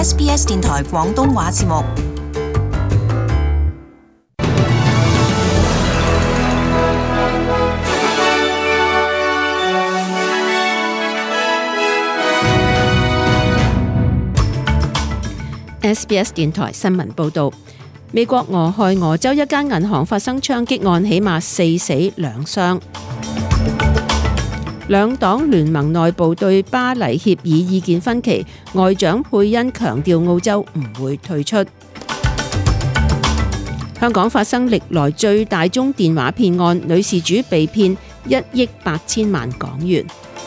SBS 電台廣東話節目。 SBS 電台新聞報導，美國俄亥俄州一間銀行發生槍擊案，起碼4死2傷。兩黨聯盟內部對巴黎協議意見分歧，外長佩恩強調澳洲唔會退出。香港發生歷來最大宗電話騙案，女事主被騙1億8千萬港元。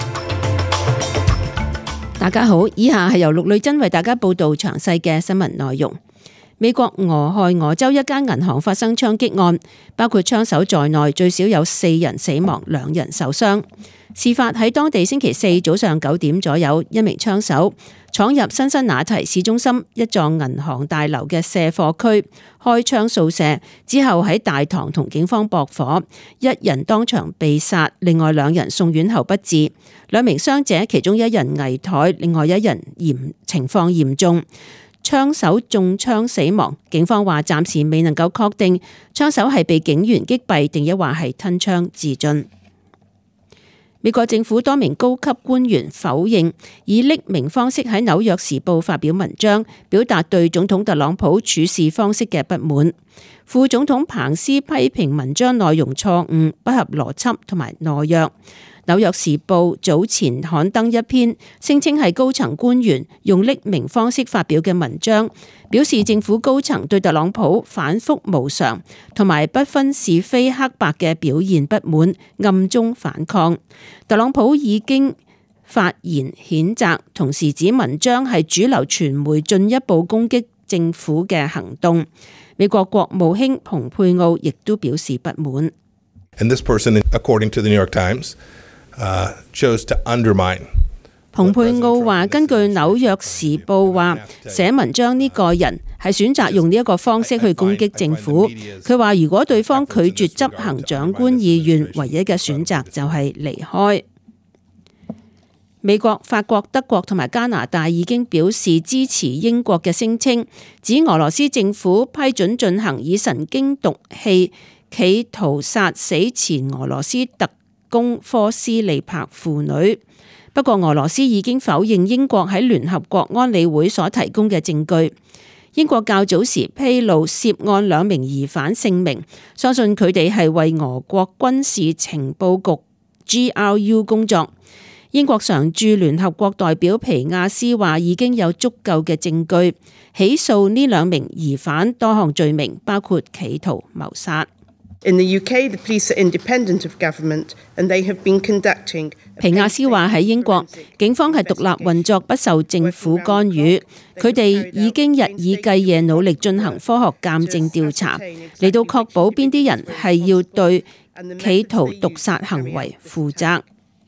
大家好，以下係由陸女真為大家報道詳細嘅新聞內容。美國俄亥俄州一間銀行發生槍擊案，包括槍手在內，最少有4人死亡，2人受傷。事發喺當地星期四早上9點左右，一名槍手闖入辛辛那提市中心一座銀行大樓嘅卸貨區，開槍掃射，之後喺大堂同警方駁火，一人當場被殺，另外2人送院後不治。2名傷者，其中1人危殆，另外1人情況嚴重。槍手中槍死亡，警方話暫時未能夠確定槍手係被警員擊斃定抑或係吞槍自盡。美國政府多名高級官員否認以匿名方式喺紐約時報發表文章，表達對總統特朗普處事方式嘅不滿。副總統彭斯批評文章內容錯誤、不合邏輯同埋懦弱。紐約時報早前刊登一篇聲稱係高層官員用匿名方式發表嘅文章，表示政府高層對特朗普反覆無常同埋不分是非黑白嘅表現不滿，暗中反抗。特朗普已經發言譴責，同時指文章係主流傳媒進一步攻擊政府嘅行動。美國國務卿蓬佩奧亦都表示不滿。 And this person, according to the New York Times, chose to undermine. 蓬佩奧話，根據紐約時報話，寫文章呢個人係選擇用呢一個方式去攻擊政府。佢話如果對方拒絕執行長官意願，唯一嘅選擇就係離開。美國、法國、德國同埋加拿大已經表示支持英國嘅聲稱，指俄羅斯政府批准進行以神經毒氣企圖殺死前俄羅斯特工科斯利柏父女。不過俄羅斯已經否認英國喺聯合國安理會所提供嘅證據。英國較早時披露涉案2名疑犯姓名，相信佢哋係為俄國軍事情報局 GRU 工作。英國常駐聯合國代表皮亞斯話已經有足夠嘅證據起訴呢2名疑犯多項罪名，包括企圖謀殺。 In the UK, the police are independent of government, and they have been conducting. 皮亞斯話喺英國，警方係獨立運作，不受政府干預。佢哋已經日以繼夜努力進行科學鑑證調查，嚟到確保邊啲人係要對企圖毒殺行為負責。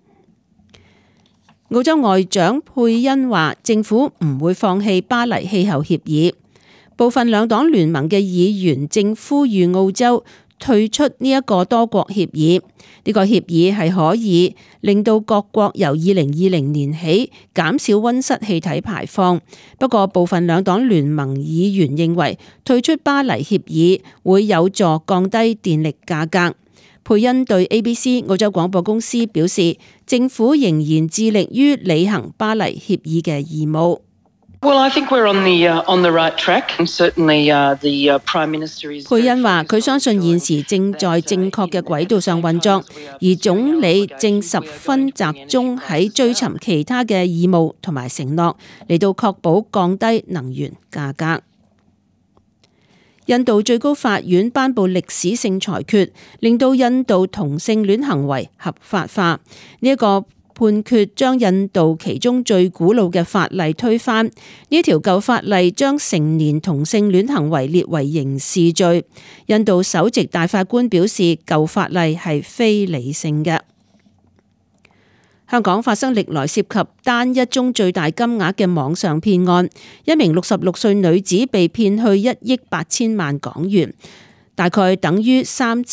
澳洲外長佩恩話，政府唔會放棄巴黎氣候協議。部分兩黨聯盟嘅議員正呼籲澳洲退出呢一個多國協議，呢個協議係可以令到各國由2020年起減少溫室氣體排放。不過部分兩黨聯盟議員認為退出巴黎協議會有助降低電力價格。佩恩對 ABC 澳洲廣播公司表示，政府仍然致力於履行巴黎協議嘅義務。 Well, I think we're on the right track, and certainly the Prime Minister is. 佩恩話：佢相信現時正在正確嘅軌道上運作，而總理正十分集中喺追尋其他嘅義務同埋承諾，嚟到確保降低能源價格。印度最高法院頒布歷史性裁決，令到印度同性戀行為合法化。呢一個判決將印度其中最古老嘅法例推翻。呢條舊法例將成年同性戀行為列為刑事罪。印度首席大法官表示，舊法例係非理性嘅。香港發生歷來涉及單一宗最大金額嘅網上騙案，一名66歲女子被騙去1億8千萬港元。 大概等於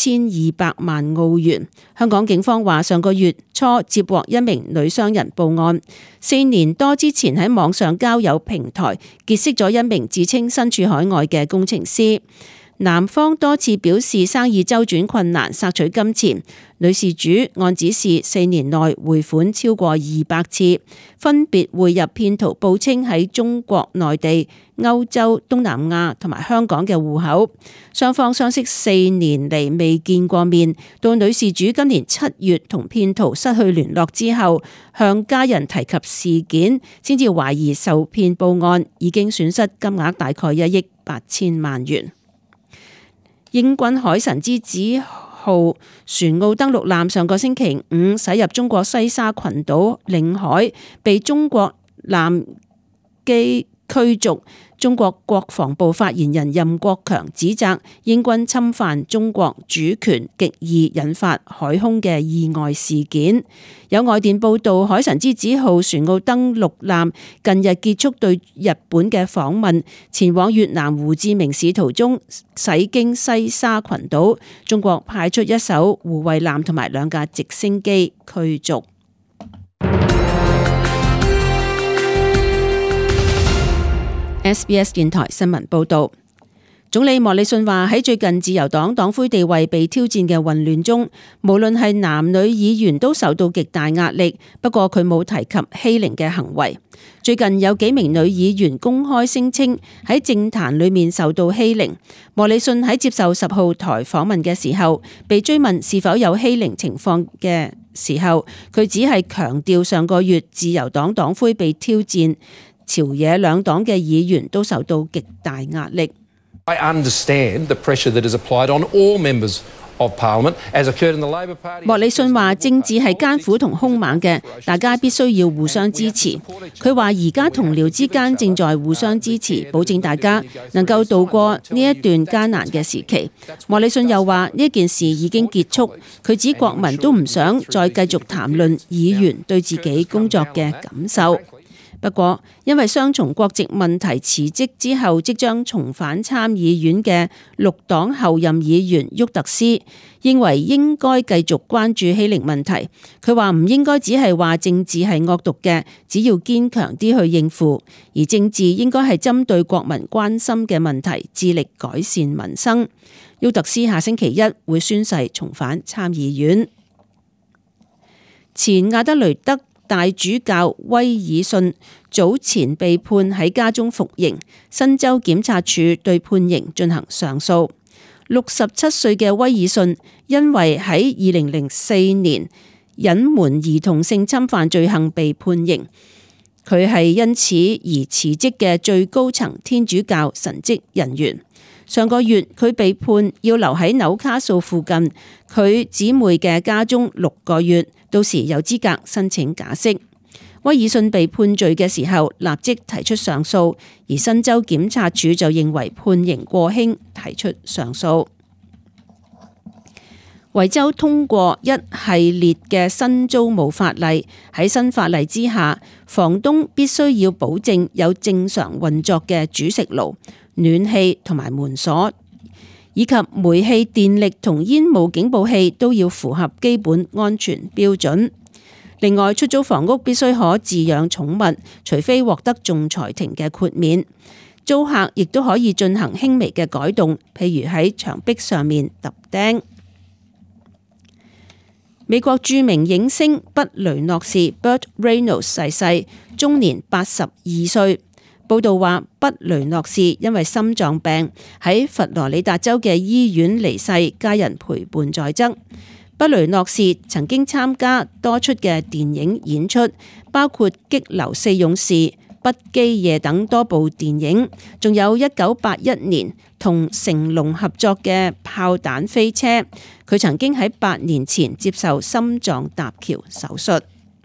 3200萬澳元。香港警方話，上個月初接獲一名女商人報案，4年多之前喺網上交友平台結識咗一名自稱身處海外嘅工程師。男方多次表示生意周轉困難，索取金錢。女事主按指示4年內匯款超過200次，分別匯入騙徒報稱喺中國內地、歐洲、東南亞同埋香港嘅戶口。雙方相識4年嚟未見過面，到女事主今年7月同騙徒失去聯絡之後，向家人提及事件，先至懷疑受騙報案，已經損失金額大概1億8千萬元。英軍海神之子號船澳登陸艦上個星期五駛入中國西沙群島領海，被中國艦機驅逐。中國國防部發言人任國強指責英軍侵犯中國主權，極易引發海空嘅意外事件。有外電報道，海神之子號船澳登陸艦近日結束對日本嘅訪問，前往越南胡志明市途中駛經西沙群島，中國派出一艘護衛艦同埋2架直升機驅逐。SBS 電台新聞報道，總理莫里遜話喺最近自由黨黨魁地位被挑戰嘅混亂中，無論係男女議員都受到極大壓力。不過佢冇提及欺凌嘅行為。最近有幾名女議員公開聲稱喺政壇裏面受到欺凌。莫里遜喺接受10號台訪問嘅時候，被追問是否有欺凌情況嘅時候，佢只係強調上個月自由黨黨魁被挑戰。朝野兩黨嘅議員都受到極大壓力。 I understand the pressure that is applied on all members of Parliament, as occurred in the Labor Party. 莫里遜話：政治係艱苦同兇猛嘅，大家必須要互相支持。佢話：而家同僚之間正在互相支持，保證大家能夠渡過呢一段艱難嘅時期。莫里遜又話：呢件事已經結束。佢指國民都唔想再繼續談論議員對自己工作嘅感受。不過，因為雙重國籍問題辭職之後即將重返參議院嘅綠黨候任議員沃特斯認為應該繼續關注欺凌問題。佢話唔應該只係話政治係惡毒嘅，只要堅強啲去應付，而政治應該係針對國民關心嘅問題，致力改善民生。沃特斯下星期1會宣誓重返參議院。前亞德雷德大主教威爾遜早前被判喺家中服刑，新州檢察署對判刑進行上訴。67歲嘅威爾遜因為喺2004年隱瞞兒童性侵犯罪行被判刑，佢係因此而辭職嘅最高層天主教神職人員。上個月佢被判要留喺紐卡素附近佢姊妹嘅家中6個月，到時有資格申請假釋。威爾遜被判罪嘅時候立即提出上訴，而新州檢察署就認為判刑過輕，提出上訴。維州通過一系列嘅新租務法例，喺新法例之下，房東必須要保證有正常運作嘅煮食爐、暖氣同埋門鎖，以及煤氣、電力同煙霧警報器都要符合基本安全標準。另外，出租房屋必須可飼養寵物，除非獲得仲裁庭嘅豁免。租客亦都可以進行輕微嘅改動，譬如喺牆壁上面揼釘。美國著名影星畢雷諾士 Burt Reynolds 逝世，終年82歲。報道話，畢雷諾士因為心臟病喺佛羅里達州嘅醫院離世，家人陪伴在側。畢雷諾士曾經參加多出嘅電影演出，包括《激流4勇士》、《不羈夜》等多部電影，仲有1981年同成龍合作嘅《炮彈飛車》。佢曾經喺8年前接受心臟搭橋手術。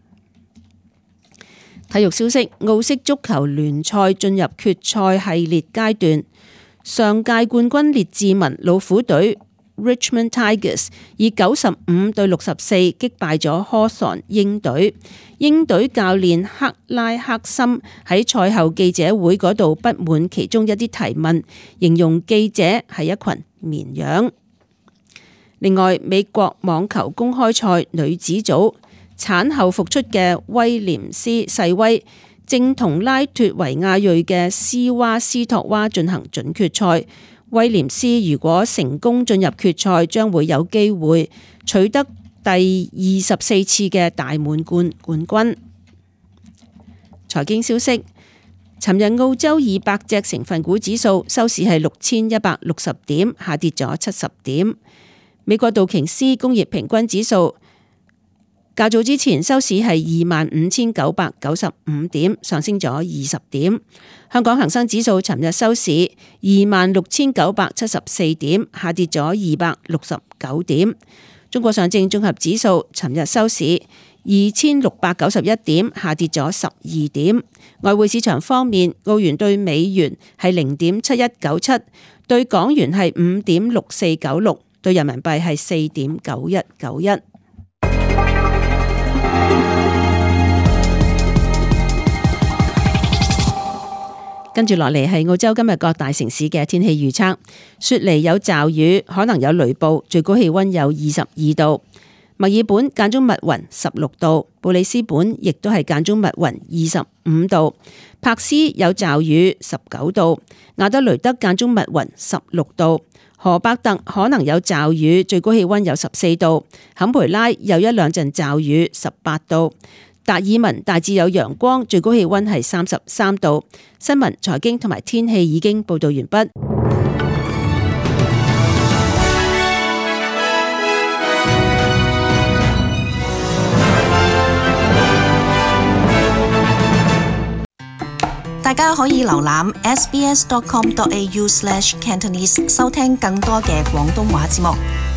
體育消息：澳式足球聯賽進入決賽系列階段，上屆冠軍列治文老虎隊 Richmond Tigers 以95-64擊敗咗 Hawthorn 鷹隊。鷹隊教練克拉克森喺賽後記者會嗰度不滿其中一啲提問，形容記者係一群綿羊。另外，美國網球公開賽女子組產後復出嘅威廉斯細威正同拉脫維亞裔嘅斯娃斯托娃進行準決賽。威廉斯如果成功進入決賽，將會有機會取得第24次嘅大滿貫冠軍。財經消息，尋日澳洲200隻成分股指數收市係6160點，下跌咗70點。美國道瓊斯工業平均指數較早之前收市係25,995點，上升咗20點。香港恒生指數尋日收市26,974點，下跌咗269點。中國上證綜合指數尋日收市2,691點，下跌咗12點。外匯市場方面，澳元對美元係0.7197，對港元係5.6496，對人民幣係4.9191。跟住落嚟係澳洲今日各大城市嘅天氣預測。雪梨有驟雨，可能有雷暴，最高氣溫有22度。墨爾本間中密雲16度，布里斯本亦都係間中密雲25度。柏斯有驟雨19度，亞德雷德間中密雲16度。荷伯特可能有驟雨，最高氣溫有14度。坎培拉有一兩陣驟雨18度。達爾文大致有陽光，最高氣溫係33度。新聞、財經同埋天氣已經報道完畢。 大家可以瀏覽 sbs.com.au/cantonese 收聽更多嘅廣東話節目。